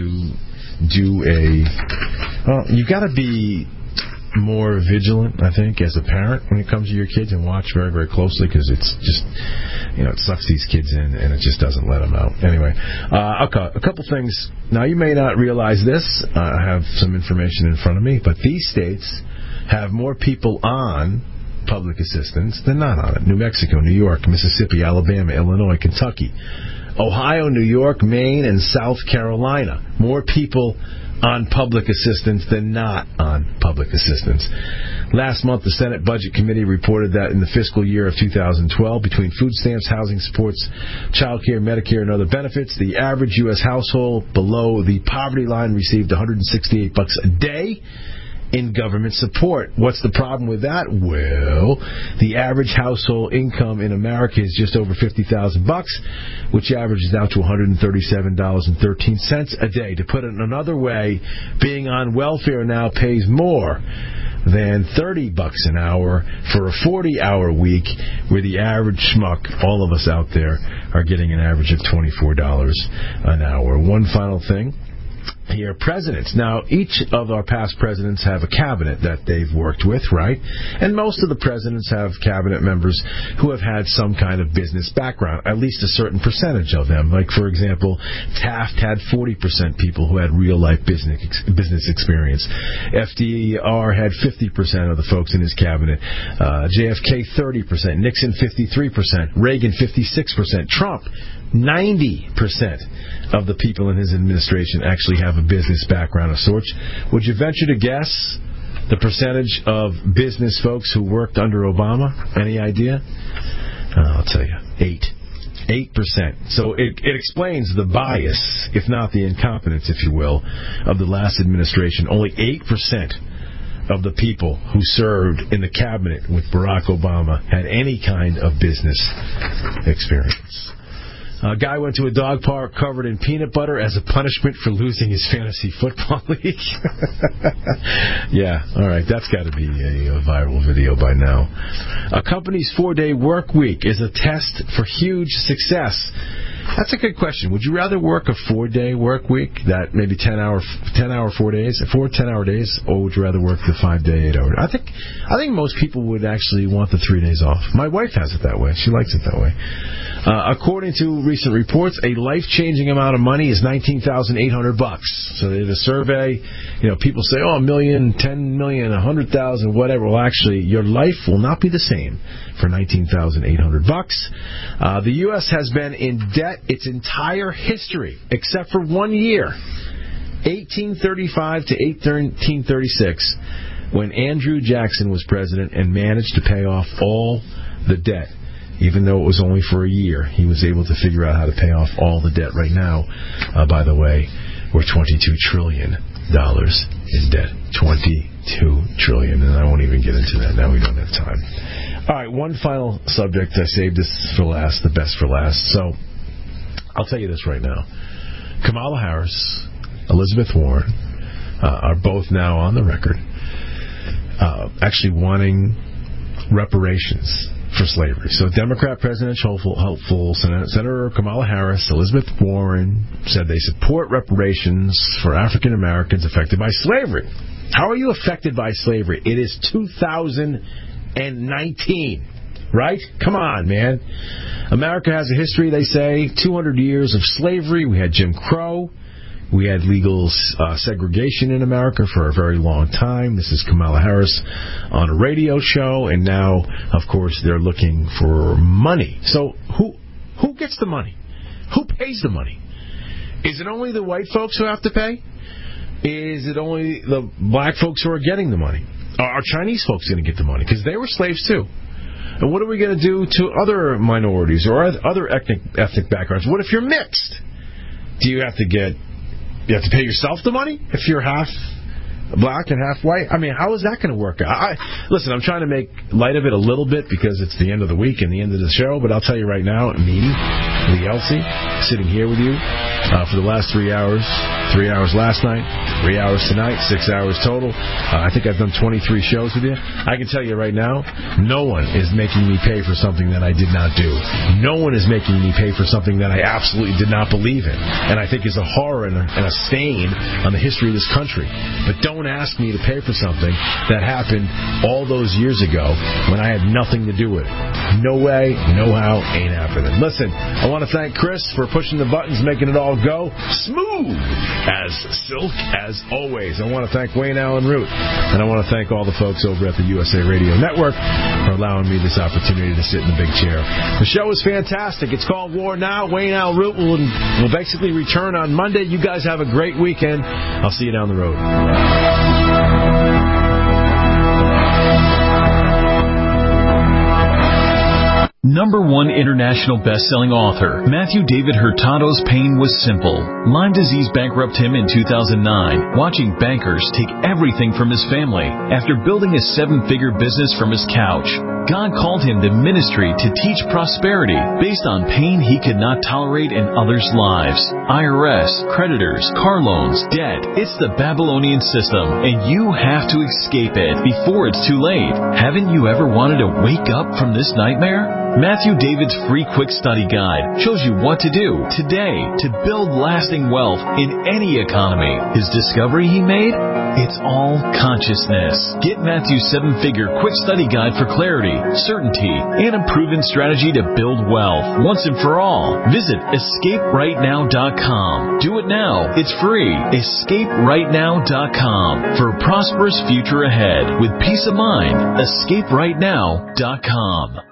Speaker 3: do a well, you've got to be more vigilant, I think, as a parent when it comes to your kids, and watch very, very closely, because it's just, you know, it sucks these kids in and it just doesn't let them out. Anyway, uh, okay, a couple things. Now, you may not realize this. Uh, I have some information in front of me, but these states have more people on public assistance than not on it. New Mexico, New York, Mississippi, Alabama, Illinois, Kentucky, Ohio, New York, Maine, and South Carolina. More people on public assistance than not on public assistance. Last month, the Senate Budget Committee reported that in the fiscal year of two thousand twelve, between food stamps, housing supports, child care, Medicare, and other benefits, the average U S household below the poverty line received one hundred sixty-eight bucks a day in government support. What's the problem with that? Well, the average household income in America is just over fifty thousand bucks, which averages out to one hundred thirty-seven dollars and thirteen cents a day. To put it another way, being on welfare now pays more than thirty bucks an hour for a forty-hour week, where the average schmuck, all of us out there, are getting an average of twenty-four dollars an hour. One final thing. Here, presidents. Now, each of our past presidents have a cabinet that they've worked with, right? And most of the presidents have cabinet members who have had some kind of business background, at least a certain percentage of them. Like, for example, Taft had forty percent people who had real-life business business experience. F D R had fifty percent of the folks in his cabinet. Uh, J F K, thirty percent. Nixon, fifty-three percent. Reagan, fifty-six percent. Trump, ninety percent of the people in his administration actually have a business background of sorts. Would you venture to guess the percentage of business folks who worked under Obama? Any idea? Uh, I'll tell you. Eight. Eight percent. So it, it explains the bias, if not the incompetence, if you will, of the last administration. Only eight percent of the people who served in the cabinet with Barack Obama had any kind of business experience. A guy went to a dog park covered in peanut butter as a punishment for losing his fantasy football league. Yeah, all right, that's got to be a, a viral video by now. A company's four-day work week is a test for huge success. That's a good question. Would you rather work a four-day work week, that maybe ten-hour, ten-hour four days, four ten-hour days, or would you rather work the five-day, eight-hour? I think, I think most people would actually want the three days off. My wife has it that way. She likes it that way. Uh, according to recent reports, a life-changing amount of money is nineteen thousand eight hundred bucks. So they did a survey. You know, people say, oh, a million, ten million, a hundred thousand, whatever. Well, actually, your life will not be the same for nineteen thousand eight hundred bucks. Uh, the U S has been in debt its entire history, except for one year, eighteen thirty-five to eighteen thirty-six, when Andrew Jackson was president and managed to pay off all the debt. Even though it was only for a year, he was able to figure out how to pay off all the debt. Right now, uh, by the way, we're twenty-two trillion dollars in debt. twenty-two trillion dollars, and I won't even get into that. Now we don't have time. All right, one final subject. I saved this for last, the best for last. So I'll tell you this right now. Kamala Harris, Elizabeth Warren uh, are both now on the record uh, actually wanting reparations for slavery. So Democrat presidential hopeful, hopeful Senator, Senator Kamala Harris, Elizabeth Warren said they support reparations for African Americans affected by slavery. How are you affected by slavery? It is two thousand nineteen, right? Come on, man. America has a history, they say, two hundred years of slavery. We had Jim Crow. We had legal uh, segregation in America for a very long time. This is Kamala Harris on a radio show, and now, of course, they're looking for money. So who who gets the money? Who pays the money? Is it only the white folks who have to pay? Is it only the black folks who are getting the money? Are Chinese folks going to get the money? Because they were slaves too. And what are we going to do to other minorities or other ethnic ethnic backgrounds? What if you're mixed? Do you have to get You have to pay yourself the money if you're half black and half white? I mean, how is that going to work out? I, listen, I'm trying to make light of it a little bit because it's the end of the week and the end of the show, but I'll tell you right now, me, Lee Elsey, sitting here with you uh, for the last three hours, three hours last night, three hours tonight, six hours total. Uh, I think I've done twenty-three shows with you. I can tell you right now, no one is making me pay for something that I did not do. No one is making me pay for something that I absolutely did not believe in, and I think is a horror and a, and a stain on the history of this country. But don't ask me to pay for something that happened all those years ago when I had nothing to do with it. No way, no how, ain't happening. Listen, I want to thank Chris for pushing the buttons, making it all go smooth as silk as always. I want to thank Wayne Allen Root, and I want to thank all the folks over at the U S A Radio Network for allowing me this opportunity to sit in the big chair. The show is fantastic. It's called War Now. Wayne Allen Root will, will basically return on Monday. You guys have a great weekend. I'll see you down the road.
Speaker 21: Number one international best-selling author, Matthew David Hurtado's pain was simple. Lyme disease bankrupted him in two thousand nine, watching bankers take everything from his family. After building a seven-figure business from his couch, God called him to ministry to teach prosperity based on pain he could not tolerate in others' lives. I R S, creditors, car loans, debt. It's the Babylonian system, and you have to escape it before it's too late. Haven't you ever wanted to wake up from this nightmare? Matthew David's free quick study guide shows you what to do today to build lasting wealth in any economy. His discovery he made? It's all consciousness. Get Matthew's seven-figure quick study guide for clarity, certainty, and a proven strategy to build wealth once and for all. Visit escape right now dot com. Do it now. It's free. escape right now dot com for a prosperous future ahead with peace of mind. escape right now dot com.